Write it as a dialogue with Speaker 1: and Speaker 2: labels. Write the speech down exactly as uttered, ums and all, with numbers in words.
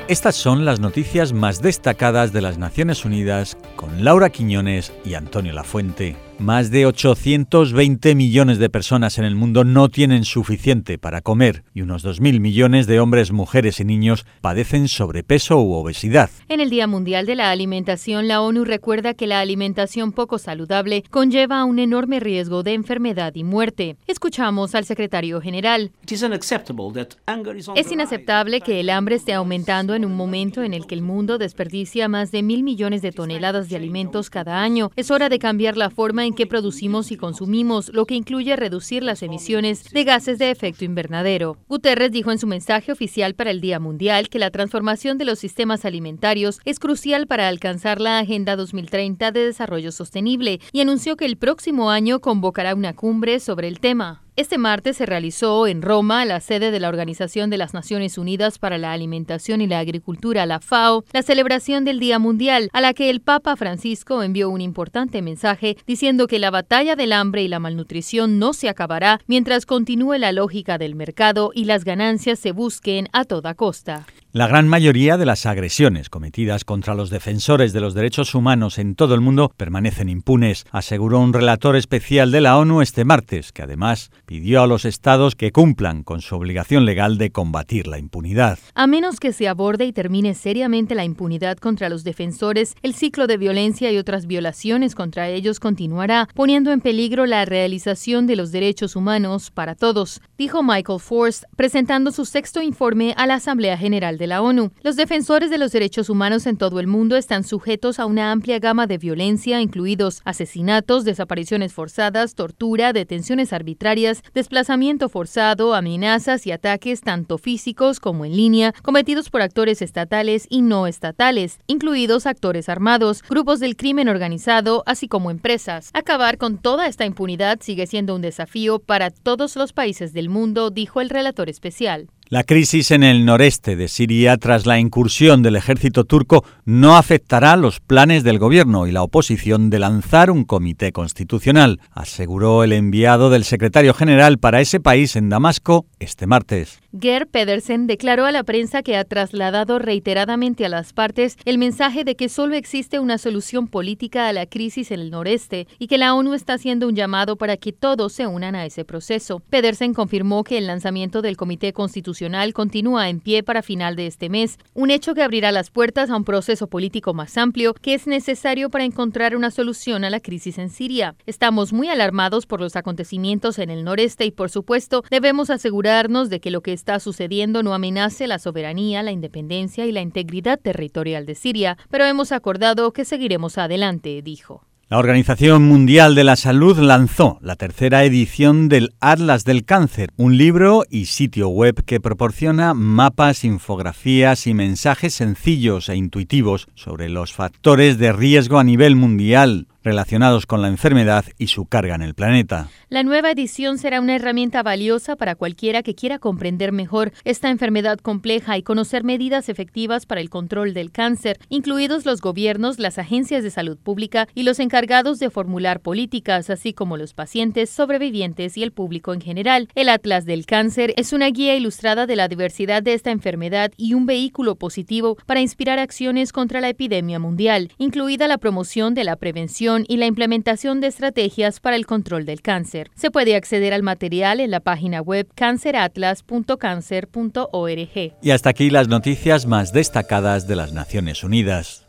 Speaker 1: Estas son las noticias más destacadas de las Naciones Unidas con Laura Quiñones y Antonio Lafuente. Más de ochocientos veinte millones de personas en el mundo no tienen suficiente para comer y unos dos mil millones de hombres, mujeres y niños padecen sobrepeso u obesidad.
Speaker 2: En el Día Mundial de la Alimentación, la ONU recuerda que la alimentación poco saludable conlleva un enorme riesgo de enfermedad y muerte. Escuchamos al secretario general. Es inaceptable que el hambre esté aumentando en un momento en el que el mundo desperdicia más de mil millones de toneladas de alimentos cada año. Es hora de cambiar la forma en que producimos y consumimos, lo que incluye reducir las emisiones de gases de efecto invernadero. Guterres dijo en su mensaje oficial para el Día Mundial que la transformación de los sistemas alimentarios es crucial para alcanzar la Agenda dos mil treinta de Desarrollo Sostenible y anunció que el próximo año convocará una cumbre sobre el tema. Este martes se realizó en Roma, la sede de la Organización de las Naciones Unidas para la Alimentación y la Agricultura, la FAO, la celebración del Día Mundial, a la que el Papa Francisco envió un importante mensaje diciendo que la batalla del hambre y la malnutrición no se acabará mientras continúe la lógica del mercado y las ganancias se busquen a toda costa.
Speaker 1: La gran mayoría de las agresiones cometidas contra los defensores de los derechos humanos en todo el mundo permanecen impunes, aseguró un relator especial de la ONU este martes, que además pidió a los estados que cumplan con su obligación legal de combatir la impunidad.
Speaker 2: A menos que se aborde y termine seriamente la impunidad contra los defensores, el ciclo de violencia y otras violaciones contra ellos continuará, poniendo en peligro la realización de los derechos humanos para todos, dijo Michael Forst, presentando su sexto informe a la Asamblea General de la ONU. Los defensores de los derechos humanos en todo el mundo están sujetos a una amplia gama de violencia, incluidos asesinatos, desapariciones forzadas, tortura, detenciones arbitrarias, desplazamiento forzado, amenazas y ataques tanto físicos como en línea, cometidos por actores estatales y no estatales, incluidos actores armados, grupos del crimen organizado, así como empresas. Acabar con toda esta impunidad sigue siendo un desafío para todos los países del mundo, dijo el relator especial.
Speaker 1: La crisis en el noreste de Siria tras la incursión del ejército turco no afectará los planes del gobierno y la oposición de lanzar un comité constitucional, aseguró el enviado del secretario general para ese país en Damasco este martes.
Speaker 2: Geir Pedersen declaró a la prensa que ha trasladado reiteradamente a las partes el mensaje de que solo existe una solución política a la crisis en el noreste y que la ONU está haciendo un llamado para que todos se unan a ese proceso. Pedersen confirmó que el lanzamiento del comité constitucional continúa en pie para final de este mes, un hecho que abrirá las puertas a un proceso político más amplio que es necesario para encontrar una solución a la crisis en Siria. Estamos muy alarmados por los acontecimientos en el noreste y, por supuesto, debemos asegurarnos de que lo que está sucediendo no amenace la soberanía, la independencia y la integridad territorial de Siria, pero hemos acordado que seguiremos adelante, dijo.
Speaker 1: La Organización Mundial de la Salud lanzó la tercera edición del Atlas del Cáncer, un libro y sitio web que proporciona mapas, infografías y mensajes sencillos e intuitivos sobre los factores de riesgo a nivel mundial relacionados con la enfermedad y su carga en el planeta.
Speaker 2: La nueva edición será una herramienta valiosa para cualquiera que quiera comprender mejor esta enfermedad compleja y conocer medidas efectivas para el control del cáncer, incluidos los gobiernos, las agencias de salud pública y los encargados de formular políticas, así como los pacientes, sobrevivientes y el público en general. El Atlas del Cáncer es una guía ilustrada de la diversidad de esta enfermedad y un vehículo positivo para inspirar acciones contra la epidemia mundial, incluida la promoción de la prevención y la implementación de estrategias para el control del cáncer. Se puede acceder al material en la página web cancer atlas punto cancer punto org.
Speaker 1: Y hasta aquí las noticias más destacadas de las Naciones Unidas.